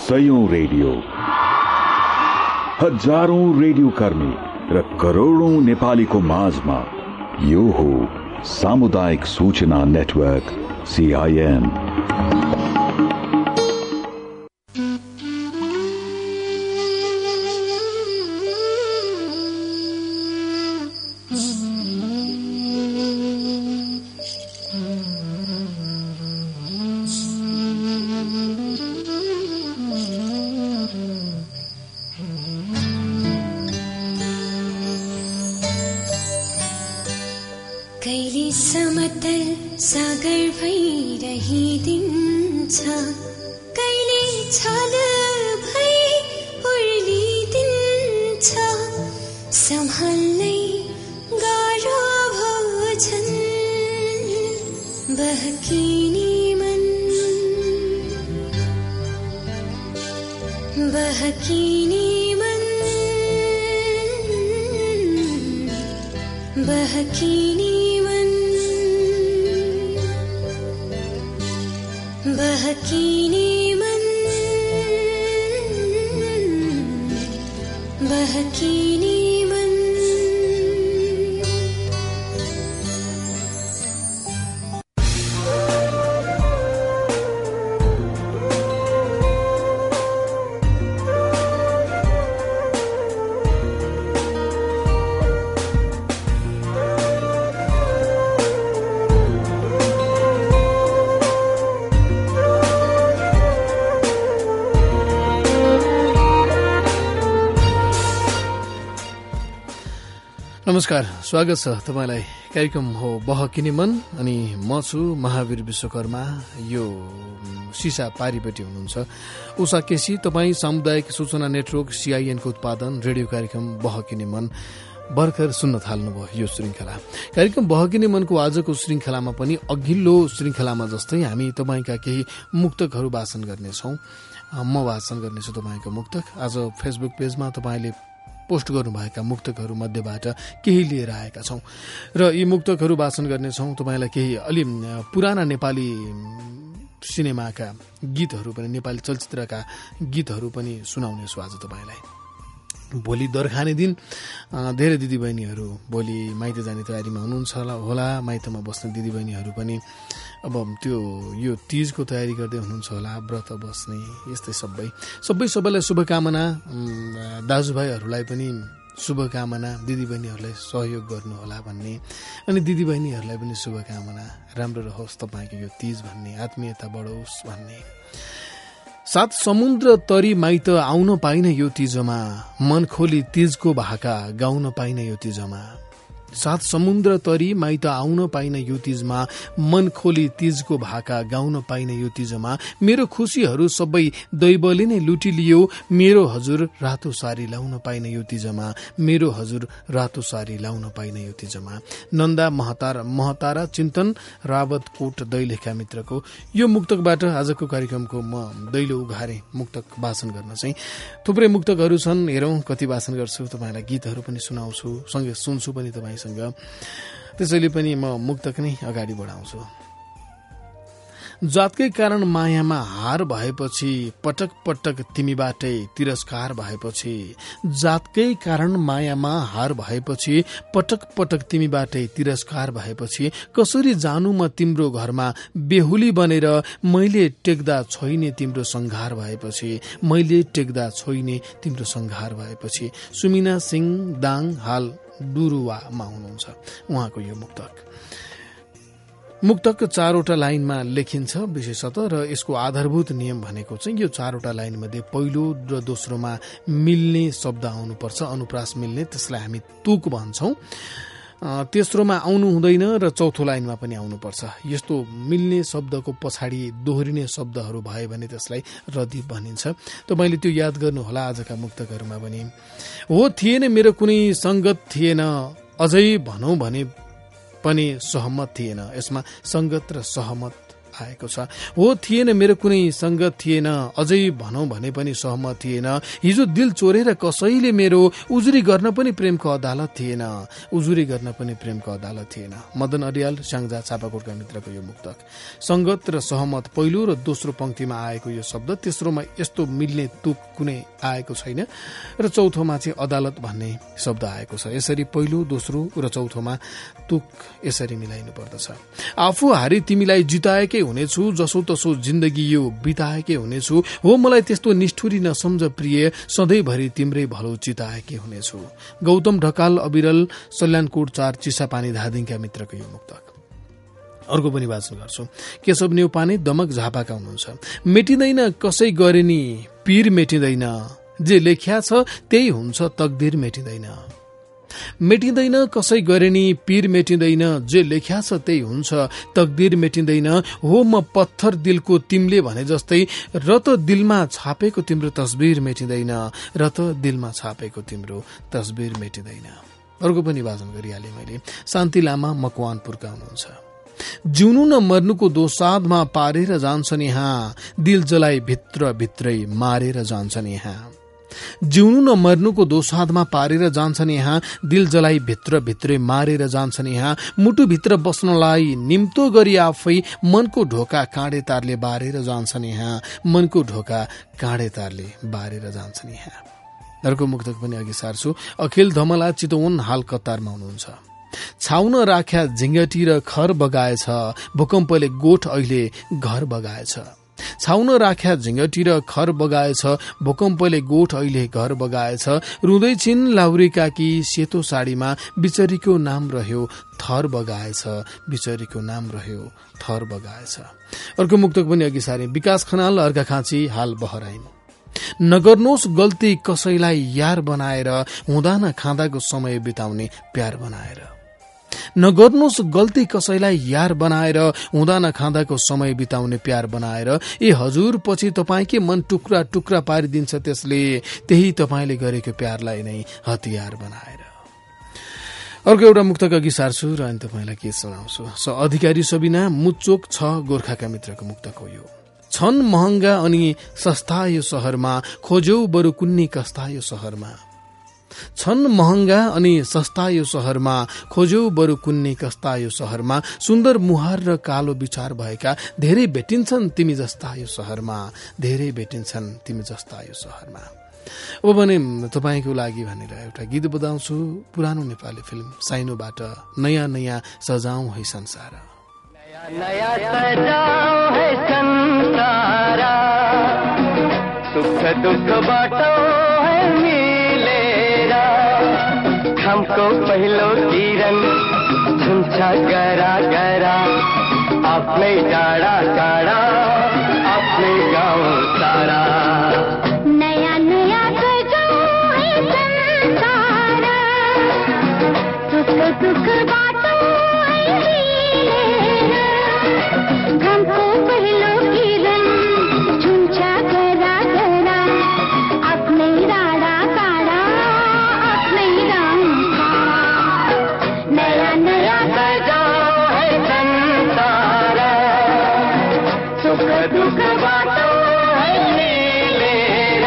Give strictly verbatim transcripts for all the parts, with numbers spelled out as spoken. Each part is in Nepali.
सयौं रेडियो, हजारौं रेडियो कर्मी र करोडौं नेपालीको माझमा यो हो सामुदायिक सूचना नेटवर्क सीआईएन। नमस्कार, स्वागत छ तपाईलाई। कार्यक्रम हो बहकिने मन अनि म छु महावीर विश्वकर्मा। यो सिसा पारीपट्टि हुनुहुन्छ उषा केसी। तपाईँ सामुदायिक सूचना नेटवर्क सीआईएन को उत्पादन रेडियो कार्यक्रम बहकिने मन भर्खर सुन्न थाल्नुभयो। यो श्रृंखला कार्यक्रम बहकिने मनको आजको श्रृंखलामा पनि अघिल्लो श्रृंखलामा जस्तै हामी तपाईँका केही मुक्तकहरू वाचन गर्नेछौँ। म वाचन गर्नेछु तपाईँको मुक्तक। आज फेसबुक पेजमा तपाईँले पोस्ट गर्नुभएका मुक्तकहरू मध्येबाट केही लिएर आएका छौं र यी मुक्तकहरू वाचन गर्नेछौँ। तपाईँलाई केही अलि पुराना नेपाली सिनेमाका गीतहरू पनि, नेपाली चलचित्रका गीतहरू पनि सुनाउनेछु आज तपाईँलाई। भोलि दरखाने दिन धेरै दिदीबहिनीहरू भोलि माइत जाने तयारीमा हुनुहुन्छ होला। माइतमा बस्ने दिदीबहिनीहरू पनि अब त्यो यो तीजको तयारी गर्दै हुनुहुन्छ होला, व्रत बस्ने, यस्तै सबै सबै सबैलाई शुभकामना। दाजुभाइहरूलाई पनि शुभकामना, दिदीबहिनीहरूलाई सहयोग गर्नुहोला भन्ने, अनि दिदीबहिनीहरूलाई पनि शुभकामना। राम्रो रहोस् तपाईँको यो तीज भन्ने, आत्मीयता बढोस् भन्ने। सात समुद्र तरी माइत आउन पाइन यो तीजमा, मन खोली तीजको भाका गाउन पाइन यो तीजमा। सात समुद्र तरी माइत आउन पाइन यो तीजमा, मन खोली तीजको भाका गाउन पाइन यो तीजमा। मेरो खुसीहरू सबै दैवले नै लुटिलियो, मेरो हजुर रातो सारी लाउन पाइन यो तीजमा, मेरो हजुर रातो सारी लाउन पाइन यो तीजमा। नन्दा महतारा महतारा चिन्तन रावतकोट दैलेखा मित्रको यो मुक्तकबाट आजको कार्यक्रमको म दैलो उघारे मुक्तक वाचन गर्न चाहिँ थुप्रै मुक्तकहरू छन्। हेरौं कति वाचन गर्छु, तपाईँलाई गीतहरू पनि सुनाउँछु, सँगै सुन्छु पनि तपाईसँग। त्यसैले पनि म मुक्तक नै अगाडि बढाउँछु। जातकै कारण मायामा हार भएपछि, पटक पटक तिमीबाटै तिरस्कार भएपछि, जातकै कारण मायामा हार भएपछि, पटक पटक तिमीबाटै तिरस्कार भएपछि, कसरी जानु म तिम्रो घरमा बेहुली बनेर, मैले टेक्दा छोइने तिम्रो संघार भएपछि, मैले टेक्दा छोइने तिम्रो संघार भएपछि। सुमिना सिंह दाङ हाल डुरुवामा हुनुहुन्छ उहाँको यो मुक्तक। मुक्तक चारवटा लाइनमा लेखिन्छ विशेषतः, र यसको आधारभूत नियम भनेको चाहिँ यो चारवटा लाइन मध्ये पहिलो र दोस्रोमा मिल्ने शब्द आउनुपर्छ, अनुप्रास मिल्ने, त्यसलाई हामी तुक भन्छौं। तेस्रोमा आउनु हुँदैन र चौथो लाइनमा पनि आउनुपर्छ। यस्तो मिल्ने शब्दको पछाडि दोहोरिने शब्दहरू भयो भने त्यसलाई रदीप भनिन्छ। तपाईले त्यो याद गर्नुहोला आजका मुक्तकहरूमा पनि। हो थिएन मेरो कुनै संगत थिएन, अझै भनौं भने पनि सहमत थिएन। यसमा संगत र सहमत आएको छ। हो थिएन मेरो कुनै सङ्गत थिएन, अझै भनौँ भने पनि सहमत थिएन। हिजो दिल चोरेर कसैले मेरो उजुरी गर्न पनि प्रेमको अदालत थिएन, उजुरी गर्न पनि प्रेमको अदालत थिएन। मदन अरियाल, स्याङ्जा, चापाकोटका मित्रको यो मुक्तक। सङ्गत र सहमत पहिलो र दोस्रो पंक्तिमा आएको यो शब्द, तेस्रोमा यस्तो मिल्ने तुक कुनै आएको छैन र चौथोमा चाहिँ अदालत भन्ने शब्द आएको छ। यसरी पहिलो, दोस्रो र चौथोमा तुक यसरी मिलाइनु पर्दछ। आफू हारी तिमीलाई जिताएकै हुनेछु, जसो तसो जिन्दगी यो बिताएकै हुनेछु। हो मलाई त्यस्तो निष्ठुरी नसम्झ प्रिय, सधैँभरि तिम्रै भलो चिताएकै हुनेछु। गौतम ढकाल, अविरल, सल्यानकोट चार, चिसापानी, धादिङका मित्रको यो मुक्तक। अर्को पनि वाचन गर्छु। केशव नेउपाने, दमक, झापाका हुनुहुन्छ। मेटिँदैन कसै गरे नि पीर मेटिँदैन, जे लेख्या छ त्यही हुन्छ तकदिर मेटिँदैन। मेटिँदैन कसै गरे नि पीर मेटिँदैन, जे लेख्या छ त्यही हुन्छ तकदिर मेटिँदैन। हो म पत्थर दिलको तिमीले भने जस्तै, र त दिलमा छापेको तिम्रो तस्बिर मेटिँदैन, र त दिलमा छापेको तिम्रो तस्बिर मेटिँदैन। अर्को पनि वाचन गरिहालेँ मैले। शान्ति लामा, मकवानपुरका हुनुहुन्छ। जिउनु न मर्नुको दोसादमा पारेर जान्छन् यहाँ, दिल जलाई भित्र भित्रै मारेर जान्छन् यहाँ। जिउनु न मर्नुको दोसादमा पारेर जान्छन् यहाँ, दिल जलाई भित्र भित्रै मारेर जान्छन् यहाँ। मुटुभित्र बस्नलाई निम्तो गरी आफै मनको ढोका काँडे तारले बारेर जान्छन् यहाँ, मनको ढोका काँडे तारले बारेर जान्छन् यहाँ। अर्को मुक्तक पनि अघि सार्छु। अखिल धमला, चितवन, हाल कतारमा हुनुहुन्छ। छाउन राख्या झिङ्गटी र खर बगाएछ, भूकम्पले गोठ अहिले घर बगाएछ। छाउन राख्या झिङ्गटी र खर बगाएछ, भूकम्पले गोठ अहिले घर बगाएछ। रुँदै छिन् लाउरी काकी सेतो साडीमा, बिचरीको नाम रह्यो थर बगाएछ, बिचरीको नाम रह्यो थर बगाएछ। अर्को मुक्तक पनि अघि सारे। विकास खनाल, अर्घाखाँची, हाल बहराइम। नगर्नुहोस् गल्ती कसैलाई यार बनाएर, हुँदा न खाँदाको समय बिताउने प्यार बनाएर। नगर्नुहोस् गल्ती कसैलाई यार बनाएर, हुँदा न खाँदाको समय बिताउने प्यार बनाएर। ए हजुर पछि तपाईँकै मन टुक्रा टुक्रा पारिदिन्छ त्यसले, त्यही तपाईँले गरेको प्यारलाई नै हतियार बनाएर। अर्को एउटा मुक्तक अघि सार्छु र अनि तपाईँलाई के सुनाउँछु। स अधिकारी सबिना, मुचोक छ, गोर्खाका मित्रको मुक्तक हो यो। छन् महँगा अनि सस्ता यो शहरमा, खोज्यौ बरु कुन्नी कस्ता यो शहरमा। छन् महँगा अनि सस्ता यो शहरमा, खोज्यौ बरु कुन्नी कस्ता यो शहरमा। सुन्दर मुहार र कालो विचार भएका धेरै भेटिन्छन् तिमी जस्ता यो शहरमा, धेरै भेटिन्छन् तिमी जस्ता यो शहरमा। अब भने तपाईँको लागि भनेर एउटा गीत बजाउँछु। पुरानो नेपाली फिल्म साइनोबाट नयाँ नयाँ सजाऊं है संसार। नया सजाओ है संसार, सुख दुख बाटो है मिलेर। हमको पहिलो किरण छुन्छ गरा गरा, आफ्नै डाँडा काँडा, आफ्नै गाउँ सारा। नया नया सजाओ है संसार, सुख दुख बाटो है मिलेर। हमको पहिलो किरण छुन्छ गरा गरा, आफ्नै डाँडा काँडा, आफ्नै गाउँ सारा। नया नया सजाओ है संसार, सुख दुख बाटो है मिलेर।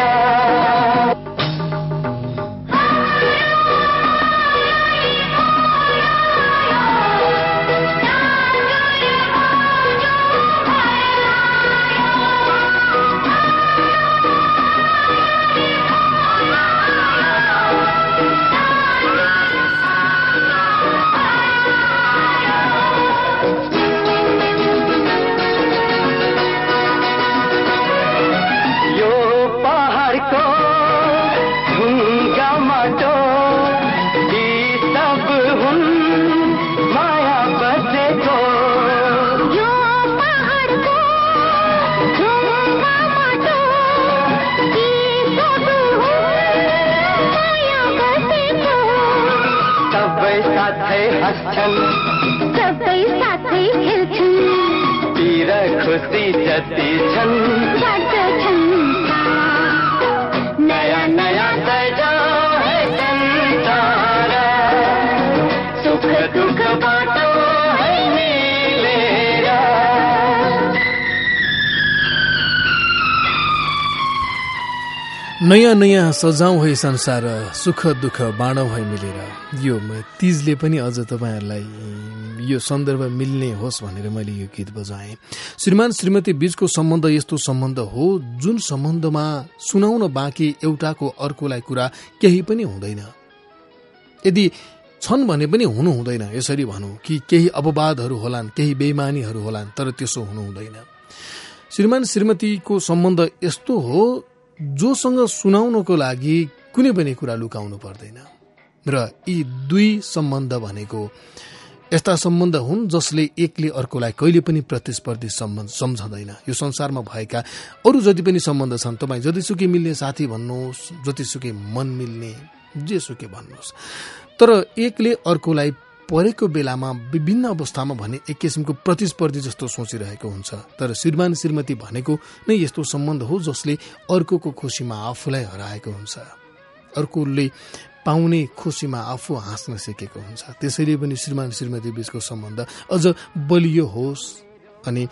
यो पहाडको ढुङ्गा माटो, यी सब हुन् माया बसेको। यो पहाडको ढुङ्गा माटो, यी सब हुन् माया बसेको। सबै साथै हाँस्छन्, सबै साथै खेल्छन्, पीर खुसी जति छन्, बाँड्छन् नयाँ नयाँ सजाओ है संसार, सुख दुख बाटो है मिलेर। नयाँ नयाँ सजाउँ है संसार, सुख दुःख बाँडौँ है मिलेर। यो तीजले पनि अझ तपाईँहरूलाई यो सन्दर्भ मिल्ने होस् भनेर मैले यो गीत बजाएँ। श्रीमान श्रीमती बीचको सम्बन्ध यस्तो सम्बन्ध हो जुन सम्बन्धमा सुनाउन बाँकी एउटाको अर्कोलाई कुरा केही पनि हुँदैन। यदि छन् भने पनि हुनु हुँदैन। यसरी भनौँ कि केही अपवादहरू होलान्, केही बेइमानीहरू होलान्, तर त्यसो हुनु हुँदैन। श्रीमान श्रीमतीको सम्बन्ध यस्तो हो जोसँग सुनाउनको लागि कुनै पनि कुरा लुकाउनु पर्दैन। र यी दुई सम्बन्ध भनेको यस्ता सम्बन्ध हुन् जसले एकले अर्कोलाई कहिले पनि प्रतिस्पर्धी सम्बन्ध सम्झँदैन। यो संसारमा भएका अरू जति पनि सम्बन्ध छन्, तपाईँ जतिसुकै मिल्ने साथी भन्नुहोस्, जतिसुकै मन मिल्ने जेसुकै भन्नुहोस्, तर एकले अर्कोलाई परेको बेलामा विभिन्न अवस्थामा भने एक किसिमको प्रतिस्पर्धी जस्तो सोचिरहेको हुन्छ। तर श्रीमान श्रीमती भनेको नै यस्तो सम्बन्ध हो जसले अर्कोको खुसीमा आफूलाई हराएको हुन्छ, अर्कोले पाउने खुसीमा आफू हाँस्न सिकेको हुन्छ। त्यसैले पनि श्रीमान श्रीमती बीचको सम्बन्ध अझ बलियो होस् अनि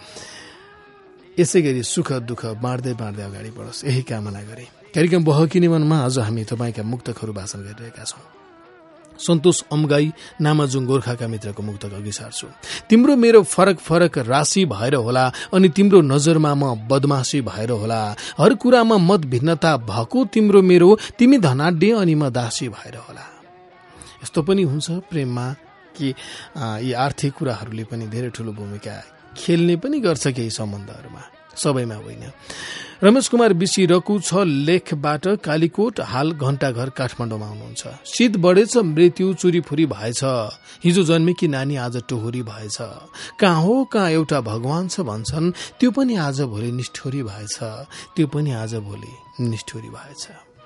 यसै गरी सुख दुःख बाँड्दै बाँड्दै अगाडि बढोस्, यही कामना गरे। कार्यक्रम बहकिने मनमा आज हामी तपाईँका मुक्तकहरू वाचन गरिरहेका छौँ। सन्तोष अम्गाई नामाजुङ गोर्खाका मित्रको मुक्तक अघि सार्छु। तिम्रो मेरो फरक फरक राशि भएर होला, अनि तिम्रो नजरमा म बदमाशी भएर होला। हर कुरामा मत भिन्नता भएको तिम्रो मेरो, तिमी धनाढ्य अनि म दासी भएर होला। यस्तो पनि हुन्छ प्रेममा कि यी आर्थिक कुराहरूले पनि धेरै ठुलो भूमिका खेल्ने पनि गर्छ केही सम्बन्धहरूमा, सबैमा होइन। रमेश कुमार बिसी रकु छ लेखबाट कालीकोट, हाल घण्टाघर काठमाडौँमा हुनुहुन्छ। शीत बढेछ, मृत्यु चुरीफुरी भएछ, हिजो जन्मेकी नानी आज टोहोरी भएछ। कहाँ हो कहाँ एउटा भगवान छ भन्छन्, त्यो पनि आज भोलि निष्ठुरी भएछ, त्यो पनि आज भोलि निष्ठुरी भएछ।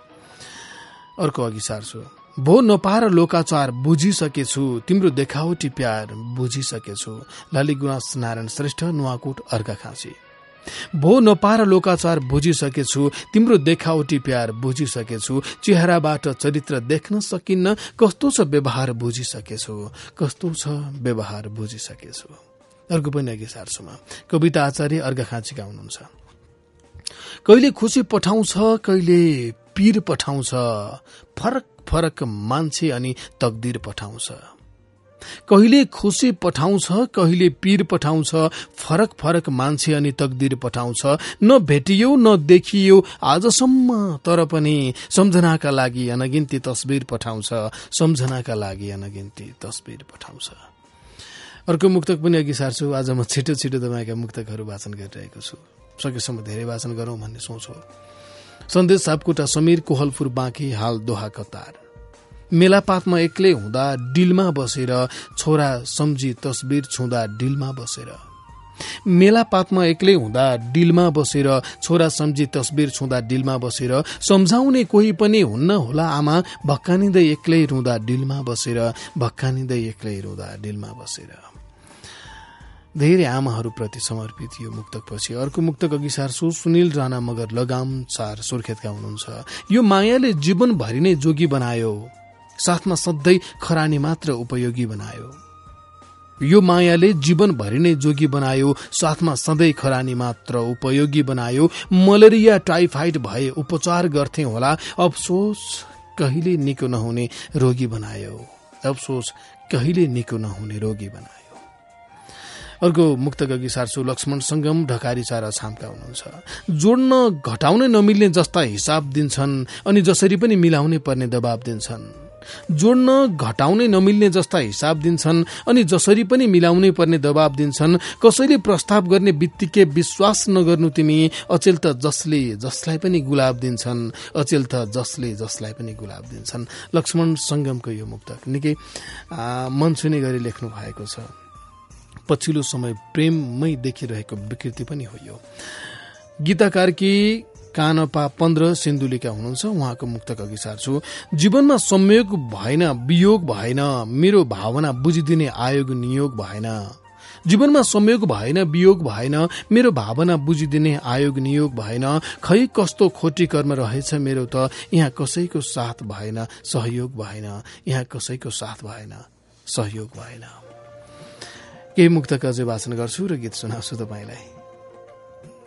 अर्को अघि सार्छु। भो नपार लोकाचार बुझिसकेछु, तिम्रो देखावटी प्यार बुझिसकेछु। लाली गुनास नारायण श्रेष्ठ, नुवाकोट, अर्घाखाँची। भो नपार लोकाचार बुझिसकेछु, तिम्रो देखावटी प्यार बुझिसकेछु। चेहराबाट चरित्र देख्न सकिन्न, कस्तो छ व्यवहार बुझिसकेछु, कस्तो छ व्यवहार बुझिसकेछु। अर्को पनि अघि सार्छुमा कविता आचार्य अर्घाखाँचीका हुनुहुन्छ। कहिले खुसी पठाउँछ, कहिले पीर पठाउँछ, फरक फरक मान्छे अनि तकदिर पठाउँछ। कहिले खुसी पठाउँछ, कहिले पीर पठाउँछ, फरक फरक मान्छे अनि तकदिर पठाउँछ। न भेटियो न देखियो आजसम्म, तर पनि सम्झनाका लागि अनगिन्ती तस्बिर पठाउँछ, सम्झनाका लागि अनगिन्ती तस्बिर पठाउँछ। अर्को मुक्तक पनि अघि सार्छु। आज म छिटो छिटो तपाईँका मुक्तकहरू वाचन गरिरहेको छु, सकेसम्म धेरै वाचन गरौँ भन्ने सोच हो। सन्देश सापकोटा समीर, कोहलपुर बाँकी, हाल दोहा कतार। मेलापातमा एक्लै हुँदा डिलमा बसेर, छोरा सम्झी तस्बिर छुँदा डिलमा बसेर। मेलापातमा एक्लै हुँदा डिलमा बसेर, छोरा सम्झी तस्बिर छुँदा डिलमा बसेर। सम्झाउने कोही पनि हुन्न होला आमा, भक्कानिँदै एक्लै रुँदा डिलमा बसेर, भक्कानिँदै एक्लै रुँदा डिलमा बसेर। धेरै आमाहरूप्रति समर्पित यो मुक्तकपछि अर्को मुक्तक अघि सार्छु। सुनिल राणा मगर, लगाम चार, सुर्खेतका हुनुहुन्छ। यो मायाले जीवनभरि नै जोगी बनायो, साथमा सधैँ खरानी मात्र उपयोगी बनायो। यो मायाले जीवनभरि नै जोगी बनायो, साथमा सधैँ खरानी मात्र उपयोगी बनायो। मलेरिया टाइफाइड भए उपचार गर्थे होला, अफसोस कहिले निको नहुने रोगी बनायो, अफसोस कहिले निको नहुने रोगी बनायो। अर्को मुक्तक अघि सार्छु। लक्ष्मण सङ्गम, ढकारी चारा, छामका हुनुहुन्छ। जोड्न घटाउनै नमिल्ने जस्ता हिसाब दिन्छन्, अनि जसरी पनि मिलाउनै पर्ने दबाब दिन्छन्। जोड्न घटाउनै नमिल्ने जस्ता हिसाब दिन्छन्, अनि जसरी पनि मिलाउनै पर्ने दबाब दिन्छन्। कसैले प्रस्ताव गर्ने बित्तिकै विश्वास नगर्नु तिमी, अचेल त जसले जसलाई पनि गुलाब दिन्छन्, अचेल त जसले जसलाई पनि गुलाब दिन्छन्। लक्ष्मण सङ्गमको यो मुक्तक निकै मन छुने गरी लेख्नु भएको छ। पछिल्लो समय प्रेममै देखिरहेको विकृति पनि हो यो। गीताकारकी कानपा पन्ध्र सिन्धुलीका हुनुहुन्छ। उहाँको मुक्तक अघि सार्छु। जीवनमा संयोग भएन, वियोग भएन, मेरो भावना बुझिदिने आयोग नियोग भएन। जीवनमा संयोग भएन, वियोग भएन, मेरो भावना बुझिदिने आयोग नियोग भएन। खै कस्तो खोटी कर्म रहेछ मेरो त, यहाँ कसैको साथ भएन, सहयोग भएन, यहाँ कसैको साथ भएन, सहयोग भएन। केही मुक्तक अझै वाचन गर्छु र गीत सुनाउँछु तपाईँलाई।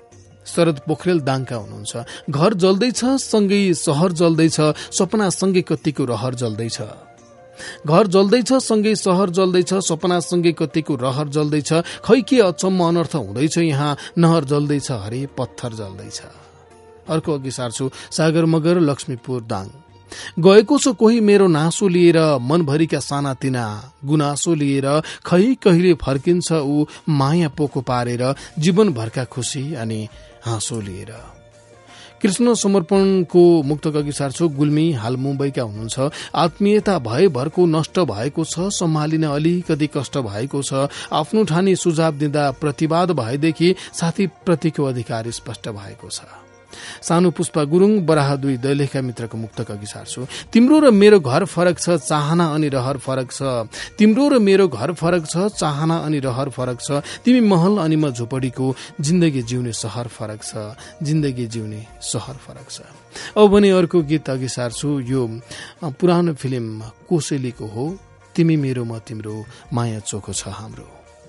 शरद पोखरेल दाङका हुनुहुन्छ। घर जल्दैछ सँगै सहर जल्दैछ, सपना सँगै कतिको रहर जल्दैछ। घर जल्दैछ सँगै सहर जल्दैछ, सपना सँगै कतिको रहर जल्दैछ। खै के अचम्म अनर्थ हुँदैछ यहाँ, नहर जल्दैछ हरे पत्थर जल्दैछ। अर्को अघि सार्छु सागर मगर लक्ष्मीपुर दाङ। गएको छ कोही मेरो नासो लिएर, मनभरिका साना तिना गुनासो लिएर। खै कहिले फर्किन्छ ऊ माया पोको पारेर, जीवनभरका खुसी अनि हाँसो लिएर। कृष्ण समर्पणको मुक्तक अघि सार्छु गुल्मी हाल मुम्बईका हुनुहुन्छ। आत्मीयता भयभरको नष्ट भएको छ, सम्हालिन अलिकति कष्ट भएको छ। आफ्नो ठानी सुझाव दिँदा प्रतिवाद भएदेखि साथी प्रतिको अधिकार स्पष्ट भएको छ। सानो पुष्पा गुरुङ बराह दुई दैलेखका मित्रको मुक्तक अघि सार्छु। तिम्रो र मेरो घर फरक छ, चाहना अनि रहर फरक छ। तिम्रो र मेरो घर फरक छ, चाहना अनि रहर फरक छ। तिमी महल अनि म झोपडीको, जिन्दगी जिउने सहर फरक छ, जिन्दगी जिउने सहर फरक छ। अब भने अर्को गीत अघि सार्छु। यो पुरानो फिल्म कोसेलीको हो। तिमी मेरो म तिम्रो, माया चोखो छ हाम्रो।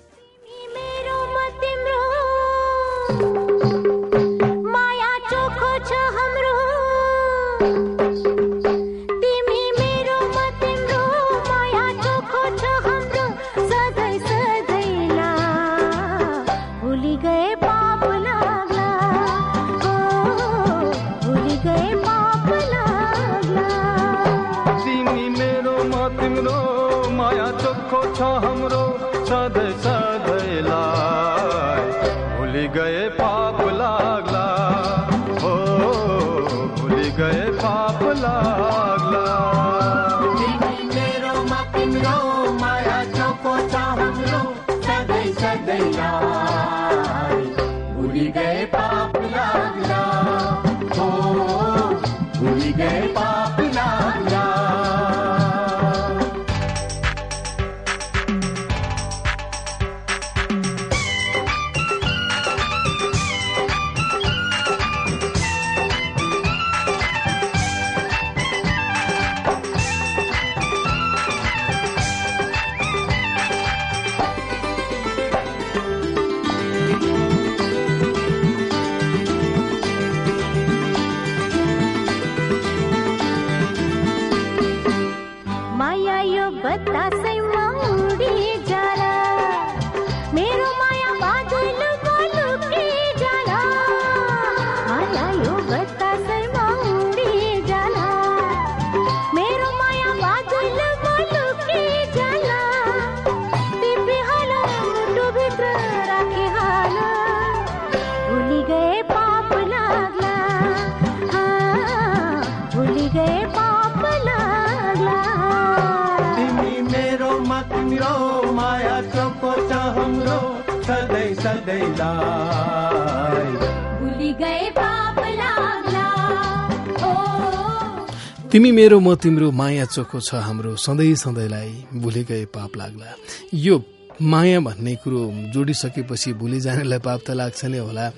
तिमी मेरो म तिम्रो, माया चोखो छ हाम्रो, सधैँ सधैँलाई भुलि गए पाप लाग्ला। यो माया भन्ने कुरो जोडिसकेपछि भुलि जानेलाई पाप त लाग्छ नै होला,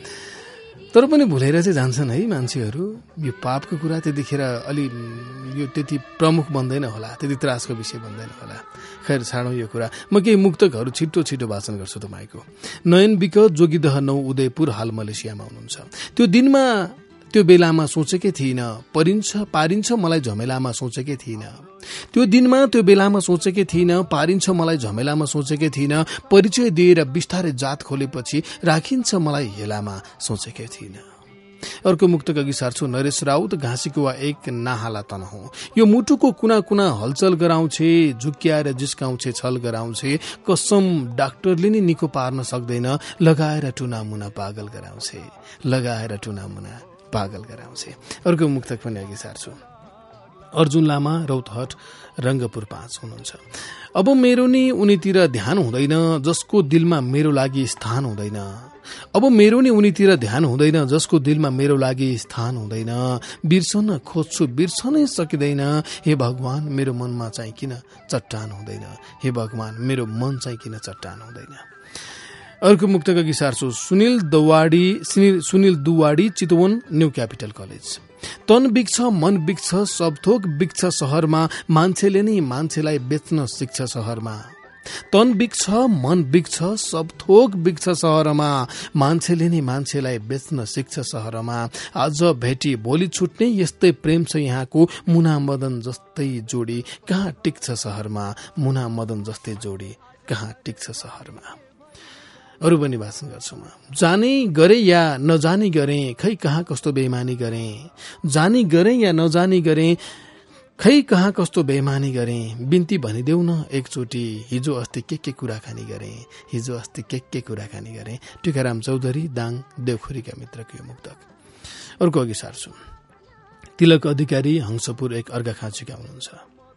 तर पनि भुलेर चाहिँ जान्छन् है मान्छेहरू। यो पापको कुरा त्यतिखेर अलि यो त्यति प्रमुख बन्दैन होला, त्यति त्रासको विषय बन्दैन होला। खैर छाडौँ यो कुरा। म केही मुक्तकहरू छिटो छिटो वाचन गर्छु तपाईँको। नयन बिक जोगिदह नौ उदयपुर हाल मलेसियामा हुनुहुन्छ। त्यो दिनमा त्यो बेलामा सोचेकै थिइनँ, परिन्छ पारिन्छ मलाई झमेलामा सोचेकै थिइनँ। त्यो दिनमा त्यो बेलामा सोचेकै थिइनँ, पारिन्छ मलाई झमेलामा सोचेकै थिइनँ। परिचय दिएर बिस्तारै जात खोलेपछि राखिन्छ मलाई हेलामा सोचेकै थिइनँ। अर्को मुक्तक अघि सार्छु। नरेश राउत घाँसीकुवा एक नाहाला तन हो। यो मुटुको कुना कुना हलचल गराउँछे, झुक्क्याएर जिस्काउँछे छल गराउँछे। कसम डाक्टरले नि निको पार्न सक्दैन, लगाएर टुनामुना पागल गराउँछे, लगाएर टुनामुना पागल गराउँछे। अर्को मुक्तक पनि अघि सार्छु। अर्जुन लामा रौतहट रंगपुर पाँच हुनुहुन्छ। अब मेरो नि उनीतिर ध्यान हुँदैन, जसको दिलमा मेरो लागि स्थान हुँदैन। अब मेरो नि उनीतिर ध्यान हुँदैन, जसको दिलमा मेरो लागि स्थान हुँदैन। बिर्सन खोज्छु बिर्सनै सकिँदैन, हे भगवान मेरो मनमा चाहिँ किन चट्टान हुँदैन, हे भगवान मेरो मन चाहिँ किन चट्टान हुँदैन। अर्को मुक्तक अघि सार्छु। Sunil Dawadi Sunil Duwadi Chitwan new capital college. तन बिक्छ मन बिक्छ सब थोक बिक्छ सहरमा, मान्छेले नै मान्छेलाई बेच्न सिक्छ सहरमा। तन बिग्छ, मन बिग्छ, सब थोक बिग्छ सहरमा। मान्छेले नै मान्छेलाई बेच्न सिक्छ सहरमा। आज भेटी भोलि छुट्ने यस्तै प्रेम छ यहाँको। मुना मदन जस्तै जोडी कहाँ टिक्छ सहरमा। मुना मदन जस्तै जोडी कहाँ टिक्छ सहरमा। अरू पनि भाषण गर्छु म। जाने गरे या नजानी गरे, खै कहाँ कस्तो बेइमानी गरे। जानी गरे या नजानी गरे, खै कहाँ कस्तो बेइमानी गरे। बिन्ती भनिदेऊ न एकचोटि, हिजो अस्ति के के कुराकानी गरे। हिजो अस्ति के के कुराकानी गरे। टिकाराम चौधरी, दाङ, देवखुरीका मित्रको यो मुक्तक। अर्को अघि सार्छु। तिलक अधिकारी, हंसपुर एक अर्घाखाँचीका हुनुहुन्छ।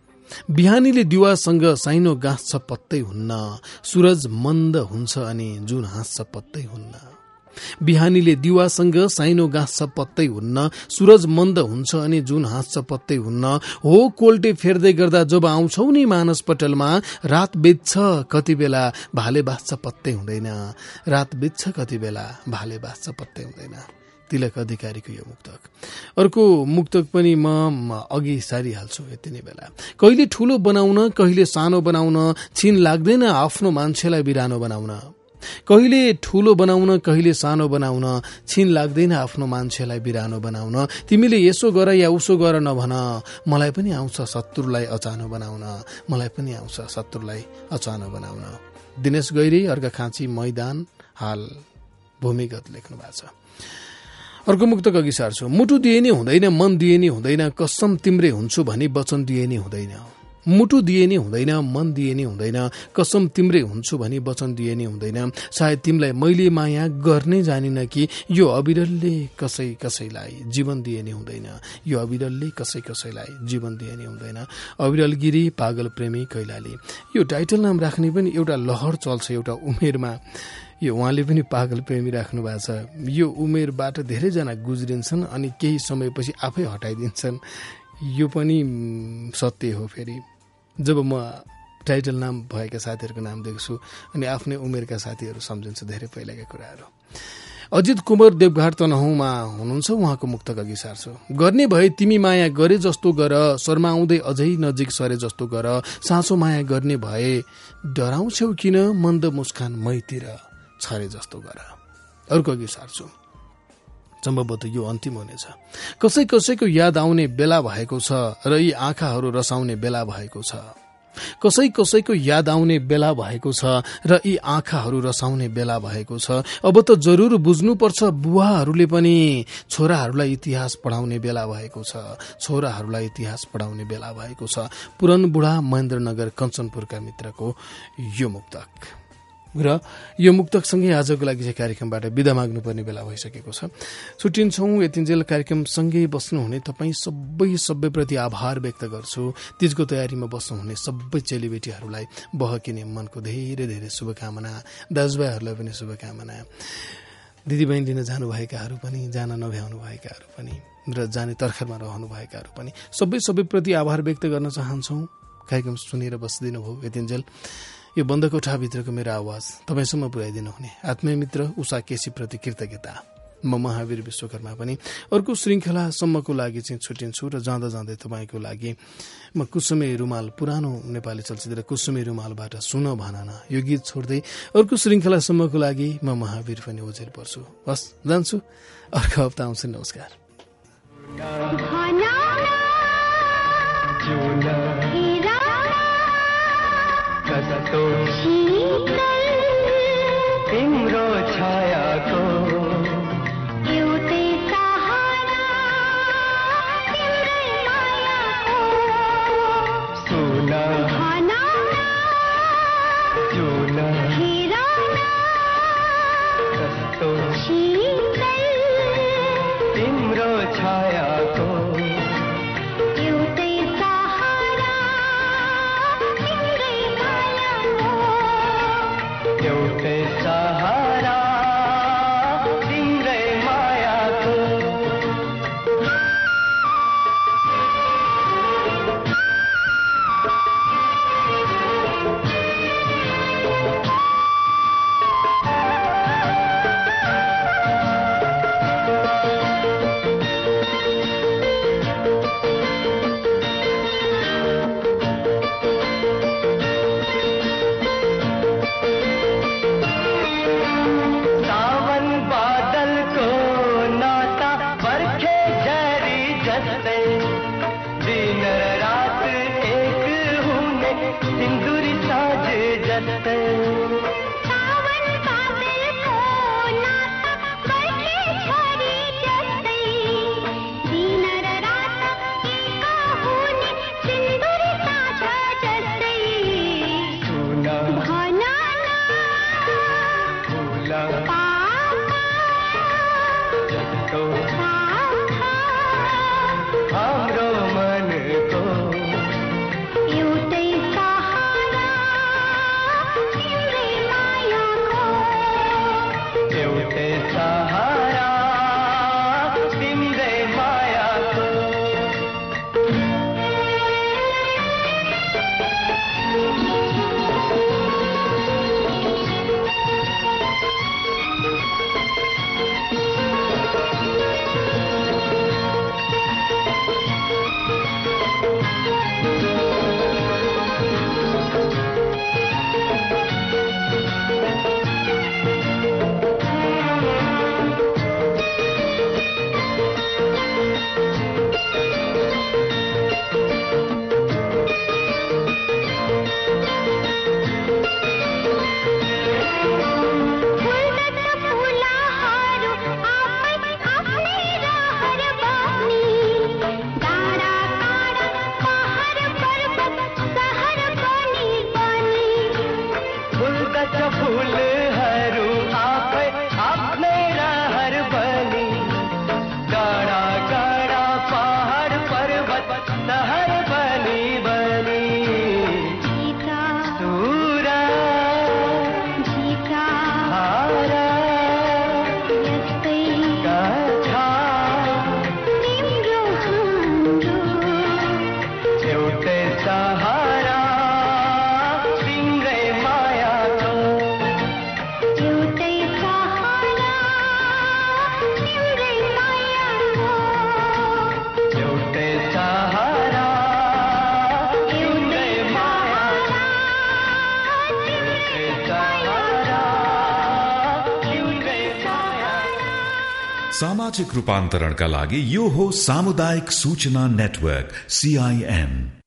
बिहानीले दिवासँग साइनो गाँस्छ पत्तै हुन्न। सूरज मन्द हुन्छ अनि जुन हाँस्छ पत्तै हुन्न। बिहानीले दिवासँग साइनो गाँस्छ पत्तै हुन्न। सूरज मन्द हुन्छ अनि जुन हाँस्छ पत्तै हुन्न। हो कोल्टे फेर्दै गर्दा जब आउँछौ नि मानस पटलमा, रात बित्छ कति बेला भाले बाँच्छ पत्तै हुँदैन। रात बित्छ कति बेला भाले बाँच्छ पत्तै हुँदैन। तिलक अधिकारीको यो मुक्तक। अर्को मुक्तक पनि म अघि सारिहाल्छु यति नै बेला। कहिले ठूलो बनाउन कहिले सानो बनाउन, छिन लाग्दैन आफ्नो मान्छेलाई बिरानो बनाउन। कहिले ठूलो बनाउन कहिले सानो बनाउन, छिन लाग्दैन आफ्नो मान्छेलाई बिरानो बनाउन। तिमीले यसो गर या उसो गर नभन, मलाई पनि आउँछ शत्रुलाई अचानो बनाउन। मलाई पनि आउँछ शत्रुलाई अचानो बनाउन। दिनेश गैरी, अर्घाखाँची मैदान, हाल भूमिगत लेख्नु भएको छ। अर्को मुक्तक अघि सार्छु। मुटु दिए नि हुँदैन, मन दिए नि हुँदैन, कसम तिम्रै हुन्छु भनी वचन दिए नि हुँदैन। मुटु दिए नि हुँदैन, मन दिए नि हुँदैन, कसम तिम्रै हुन्छु भनी वचन दिए नि हुँदैन। सायद तिमीलाई मैले माया गर्नै जानिन कि, यो अविरलले कसै कसैलाई जीवन दिए नि हुँदैन। यो अविरलले कसै कसैलाई जीवन दिए नि हुँदैन। अविरल गिरी, पागल प्रेमी, कैलाली। यो टाइटल नाम राख्ने पनि एउटा लहर चल्छ एउटा उमेरमा। यो उहाँले पनि पागल प्रेमी राख्नु भएको छ। यो उमेरबाट धेरैजना गुज्रिन्छन् अनि केही समयपछि आफै हटाइदिन्छन्। यो पनि सत्य हो। फेरि जब म टाइटल नाम भएका साथीहरूको नाम देख्छु अनि आफ्नै उमेरका साथीहरू सम्झिन्छु धेरै पहिलाका कुराहरू। अजित कुमार देवघाट तनहुँमा हुनुहुन्छ, उहाँको मुक्तक अघि सार्छु। गर्ने भए तिमी माया गरे जस्तो गर, शर्माउँदै अझै नजिक सरे जस्तो गर। साँचो माया गर्ने भए डराउँछौ किन, मन्द मुस्कान मैतिर छरे जस्तो गर। अर्को अघि सार्छु। सम्भवतः यो अन्तिम हुनेछ। कसै कसैको याद आउने बेला भएको छ र यी आँखाहरू रसाउने बेला भएको छ। कसै कसैको याद आउने बेला भएको छ र यी आँखाहरू रसाउने बेला भएको छ। अब त जरुर बुझ्नुपर्छ बुवाहरूले पनि, छोराहरूलाई इतिहास पढाउने बेला भएको छ। छोराहरूलाई इतिहास पढाउने बेला भएको छ। पुरन बुढा, महेन्द्रनगर, कञ्चनपुरका मित्रको यो मुक्तक। र यो मुक्तकसँगै आजको लागि चाहिँ कार्यक्रमबाट बिदा माग्नुपर्ने बेला भइसकेको छ। छुट्टिन्छौँ। यतिन्जेल कार्यक्रमसँगै बस्नुहुने तपाईँ सबै सबैप्रति आभार व्यक्त गर्छु। तीजको तयारीमा बस्नुहुने सबै चेलीबेटीहरूलाई बहकिने मनको धेरै धेरै शुभकामना। दाजुभाइहरूलाई पनि शुभकामना। दिदीबहिनी लिन जानुभएकाहरू पनि, जान नभ्याउनु भएकाहरू पनि र जाने तर्खरमा रहनुभएकाहरू पनि सबै सबैप्रति आभार व्यक्त गर्न चाहन्छौँ। कार्यक्रम सुनेर बसिदिनु भयो यतिन्जेल। यो बन्द कोठाभित्रको मेरो आवाज तपाईसम्म पुर्याइदिनु हुने आत्मीय मित्र उषा केसीप्रति कृतज्ञता। म महावीर विश्वकर्मा पनि अर्को श्रृङ्खलासम्मको लागि चाहिँ छुट्टिन्छु र जाँदा जाँदै तपाईँको लागि म कुसुमे रुमाल, पुरानो नेपाली चलचित्र कुसुमे रुमालबाट सुन भनन यो गीत छोड्दै अर्को श्रृङ्खलासम्मको लागि म महावीर पनि ओझेल पर्छु। हस्, जान्छु। अर्को हप्ता आउँछु। नमस्कार। तिम्रो छायाको एउटै सहारा, तिम्रै मायाको सुना भनौँ जुन हेरौँ कस्तो शीतल तिम्रो छायाको जस्तै दिन र रात एक हुने सिन्दुरी साँझ जस्तै सावन बादलको नाता बर्खे छोरी जस्तै दिन र रात एक हुने सिन्दुरी साँझ जस्तै सुन भन फुल पापा जस्तो साखा हाम्रो मनको एउटै सहारा तिम्रै मायाको एउटै सहारा तिम्रै मायाको फुल्दछ फुलाहरू आफै आफ्नै रहर बस्ने डाँडा काँडा पहाड पर्वत सहर पनि बने फुल्दछ फुलहरू आफै आफ्नै रहर बनी डाँडा काँडा पहाड पर्वत सहर बनी बनी झिका सुरा झिका हारा यस्तै कथा तिम्रो हाम्रो एउटै सहारा तिम्रै मायाको एउटै सहारा तिम्रै मायाको एउटै सहारा तिम्रै मायाको एउटै सहारा तिम्रै मायाको सामाजिक रूपान्तरणका लागि यो हो सामुदायिक सूचना नेटवर्क सीआईएन।